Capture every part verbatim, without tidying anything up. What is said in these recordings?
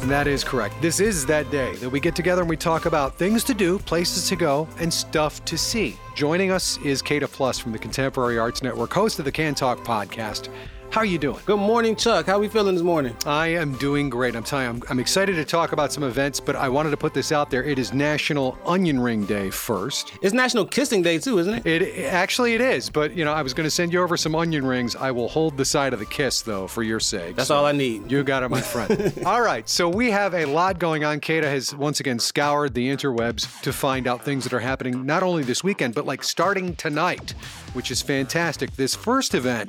And that is correct. This is that day that we get together and we talk about things to do, places to go, and stuff to see. Joining us is Kata Plus from the Contemporary Arts Network, host of the Can Talk podcast. How are you doing? Good morning, Chuck. How are we feeling this morning? I am doing great. I'm telling you, I'm, I'm excited to talk about some events, but I wanted to put this out there. It is National Onion Ring Day first. It's National Kissing Day, too, isn't it? It actually, it is. But, you know, I was going to send you over some onion rings. I will hold the side of the kiss, though, for your sake. That's so all I need. You got it, my friend. All right. So we have a lot going on. Kata has once again scoured the interwebs to find out things that are happening not only this weekend, but like starting tonight, which is fantastic. This first event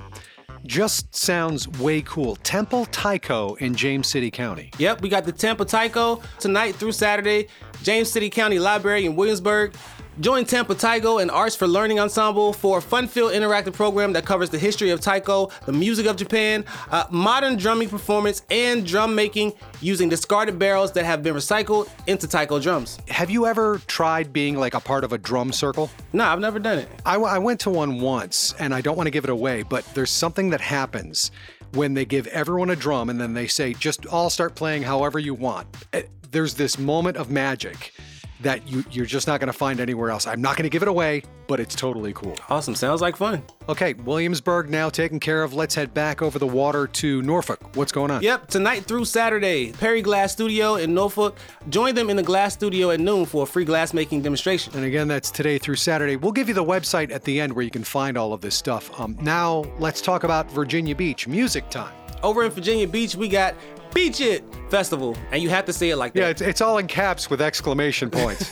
just sounds way cool. Temple Taiko in James City County. Yep, we got the Temple Taiko tonight through Saturday. James City County Library in Williamsburg. Join Temple Taiko and Arts for Learning Ensemble for a fun-filled interactive program that covers the history of taiko, the music of Japan, uh, modern drumming performance, and drum making using discarded barrels that have been recycled into taiko drums. Have you ever tried being like a part of a drum circle? No, I've never done it. I, w- I went to one once, and I don't want to give it away, but there's something that happens when they give everyone a drum and then they say, just all start playing however you want. It, there's this moment of magic that you, you're just not going to find anywhere else. I'm not going to give it away, but it's totally cool. Awesome. Sounds like fun. Okay, Williamsburg now taken care of. Let's head back over the water to Norfolk. What's going on? Yep, tonight through Saturday, Perry Glass Studio in Norfolk. Join them in the glass studio at noon for a free glass-making demonstration. And again, that's today through Saturday. We'll give you the website at the end where you can find all of this stuff. Um, now, let's talk about Virginia Beach. Music time. Over in Virginia Beach, we got Beach It Festival, and you have to say it like that. Yeah, it's, it's all in caps with exclamation points.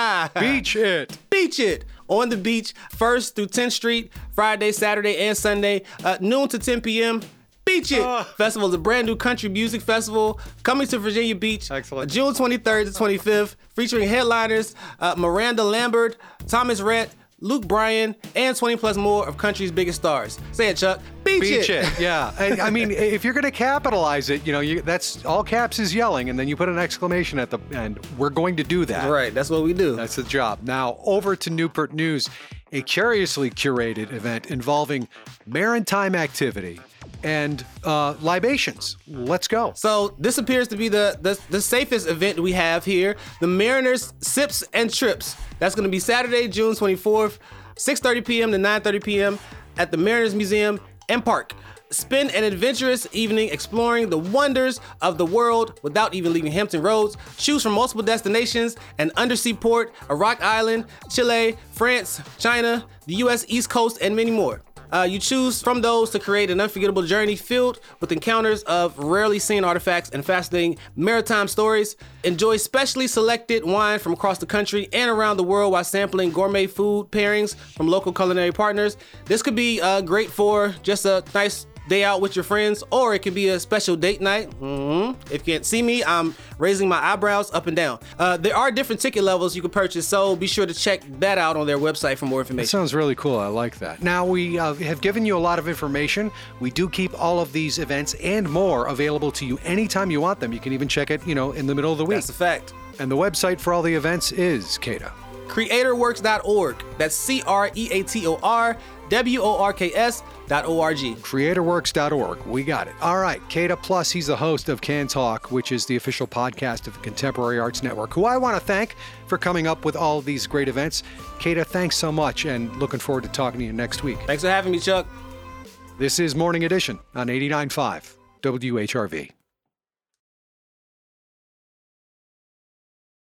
Beach It. Beach It on the beach, first through tenth Street, Friday, Saturday, and Sunday, uh, noon to ten p.m. Beach It uh, Festival is a brand new country music festival coming to Virginia Beach. Excellent. June twenty-third to twenty-fifth, featuring headliners uh, Miranda Lambert, Thomas Rhett, Luke Bryan, and twenty plus more of country's biggest stars. Say it, Chuck. Beach, Beach it. it. Yeah. I, I mean, if you're going to capitalize it, you know, you, that's all caps is yelling, and then you put an exclamation at the end. We're going to do that. Right. That's what we do. That's the job. Now, over to Newport News, a curiously curated event involving maritime activity and uh, libations. Let's go. So this appears to be the, the, the safest event we have here. The Mariners Sips and Trips. That's going to be Saturday, June twenty-fourth, six thirty p.m. to nine thirty p.m. at the Mariners Museum and Park. Spend an adventurous evening exploring the wonders of the world without even leaving Hampton Roads. Choose from multiple destinations: an undersea port, a rock island, Chile, France, China, the U S East Coast, and many more. Uh, you choose from those to create an unforgettable journey filled with encounters of rarely seen artifacts and fascinating maritime stories. Enjoy specially selected wine from across the country and around the world while sampling gourmet food pairings from local culinary partners. This could be uh, great for just a nice day out with your friends, or it could be a special date night. Mm-hmm. If you can't see me, I'm raising my eyebrows up and down. Uh, there are different ticket levels you can purchase, so be sure to check that out on their website for more information. That sounds really cool. I like that. Now, we uh, have given you a lot of information. We do keep all of these events and more available to you anytime you want them. You can even check it, you know, in the middle of the week. That's a fact. And the website for all the events is, Kata. creatorworks dot org. That's C R E A T O R W O R K S dot O R G. creatorworks dot org. We got it. All right. Kata Plus, he's the host of Can Talk, which is the official podcast of the Contemporary Arts Network, who I want to thank for coming up with all of these great events. Kata, thanks so much, and looking forward to talking to you next week. Thanks for having me, Chuck. This is Morning Edition on eighty-nine point five W H R V.